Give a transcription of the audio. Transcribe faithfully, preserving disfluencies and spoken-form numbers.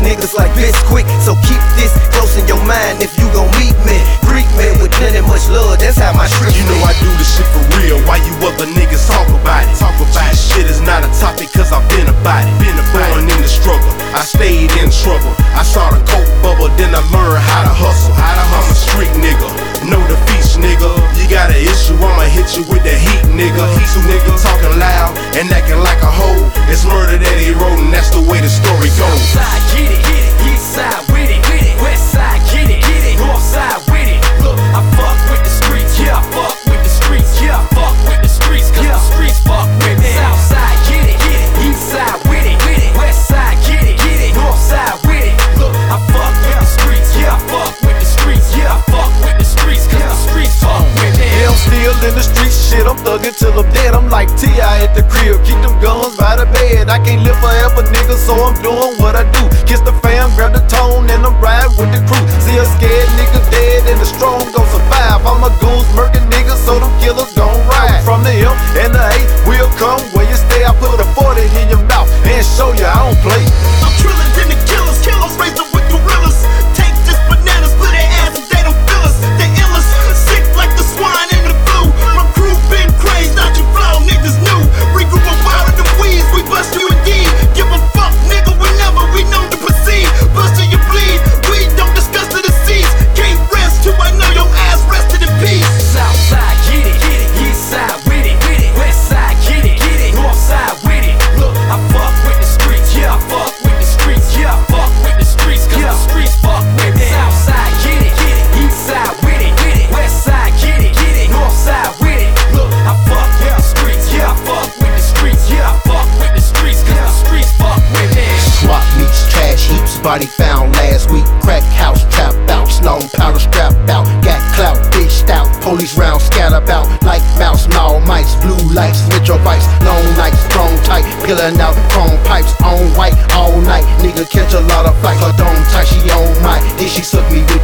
niggas like this quick, so keep this close in your mind if you gon' meet me. Greet me with plenty much love, that's how my street. You know I do this shit for real, why you other niggas talk about it? Talk about it. Shit is not a topic cause I've been about it. Been born in the struggle, I stayed in trouble. I saw the coke bubble, then I learned how to hustle. How to hustle. I'm a street nigga, no defeats nigga. You got an issue, I'ma hit you with the heat nigga. Two niggas talking loud and acting like a hoe. It's murder that he wrote and that's the way the story goes. Southside, get it, get it. East side with it, with it. West side, get it, get it. North side with it. Look, I fuck with the streets, yeah, I fuck with the streets, yeah, I fuck with the streets, cause yeah. The streets fuck with me. Southside, get it, get it. East side with it, with it. West side, get it, get it. North side with it. Look, I fuck with the streets, yeah, I fuck with the streets, yeah, I fuck with the streets, cause the streets fuck with me. Yeah, I'm still in the streets, shit, I'm thuggin' till I'm dead. I'm like T I at the crib, keep them guns by the bed. I can't live forever, nigga, so I'm doing what I do. Kiss the fam, grab the tone, and I'm ride with the crew. See a scared nigga dead, and the strong gon' survive. I'm a goose murking nigga, so them killers gon' ride. From the M and the A, we'll come where you stay. I put a forty in your mouth and show you I don't play. I'm trillin' in the killers, killers raised up with gorillas. Take this bananas, split their ass if they don't feel us. They illness, sick like the swine in the flu. My crew been crazed, not you flow, niggas new. We grew up wild in the weeds, we bust you indeed. Give a fuck, nigga, whenever we known to proceed. Bust till you bleed, we don't discuss the deceased. Can't rest till I know your ass rested in peace. Southside, get it, get it. East side with it, with it. West side, get it, get it. North side with it. Look, I fuck with the streets, yeah, I fuck with the streets, yeah, I fuck with the streets, cause yeah. The streets fuck with me. Southside, get it, get it. East side with it, with it. West side, get it, get it. North side with it. Look, I fuck with the streets, yeah, I fuck with the streets, yeah, I fuck with the streets, cause the streets fuck with me. Swap meets, trash heaps, body found last week. Crack house, trap out, snow powder strap out. Got clout, bitched out, police round scatter about. Like mouse, all mice, blue lights, metro bikes, long nights, strong tight, peeling out chrome pipes, on white all night. Nigga catch a lot of flight, her dome tight, she on my. Then she suck me with